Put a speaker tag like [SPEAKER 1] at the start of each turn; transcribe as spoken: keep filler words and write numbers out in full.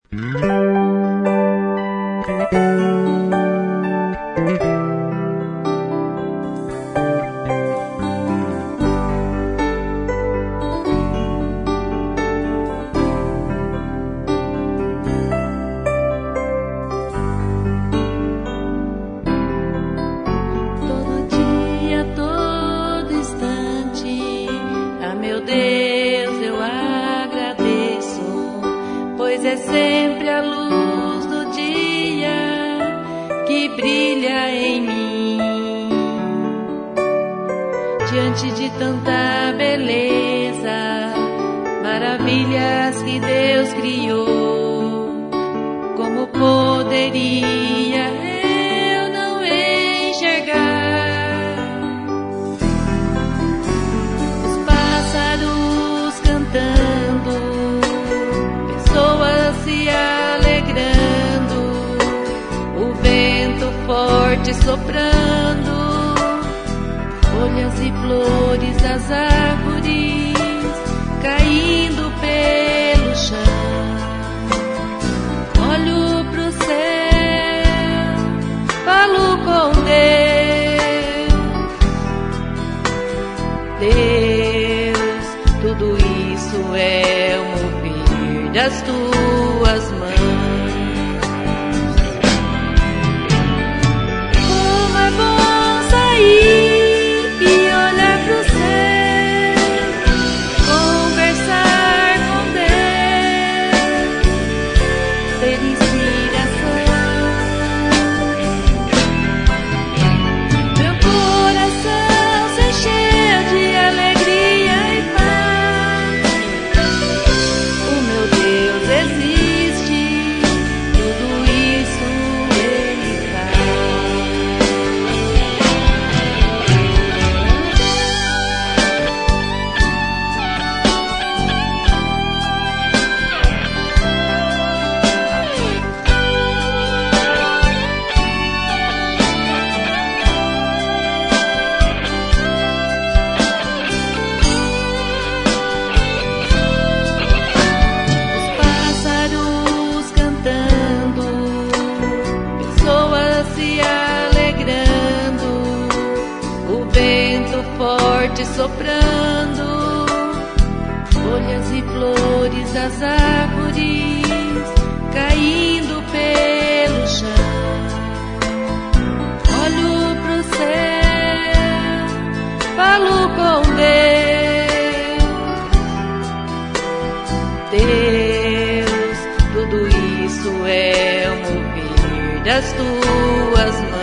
[SPEAKER 1] É sempre a luz do dia que brilha em mim. Diante de tanta beleza, maravilhas que Deus criou, como poderia eu não enxergar os pássaros cantando, se alegrando, o vento forte soprando, folhas e flores das árvores caindo pelo chão. Olho pro céu, falo com Deus. Deus, tudo isso é o mover das tuas mãos. Como é bom sair e olhar pro céu, conversar com Deus, ter inspiração. Meu coração se encheu de alegria e paz. O meu Deus existe, tudo isso Ele forte soprando, folhas e flores das árvores caindo pelo chão. Olho pro céu, falo com Deus. Deus, tudo isso é o mover das tuas mãos.